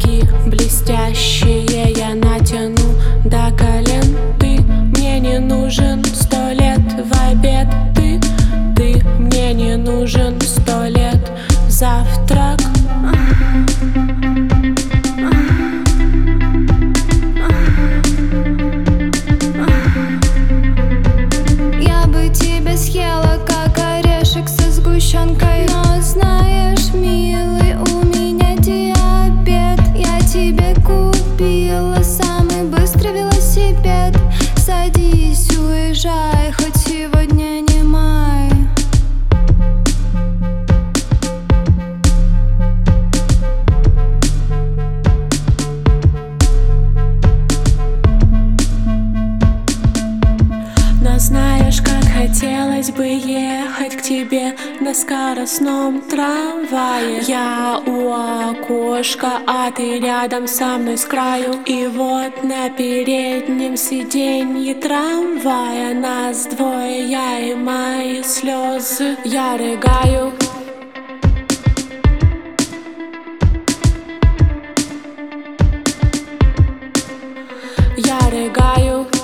сапоги блестящие я натяну до колен. Ты мне не нужен 100 лет в обед. Ты мне не нужен 100 лет в завтрак. Я бы тебя съела, как орешек со сгущенкой. Но знаешь, милый, у меня диабет. Я тебе купила самый быстрый велосипед. Садись, уезжай, хоть сегодня не май. Но знаешь, как хотелось бы ехать к тебе на скоростном трамвае. Я у окошка, а ты рядом со мной с краю. И вот на переднем сиденье трамвая нас двое, я и мои слезы. Я рыгаю. Я рыгаю.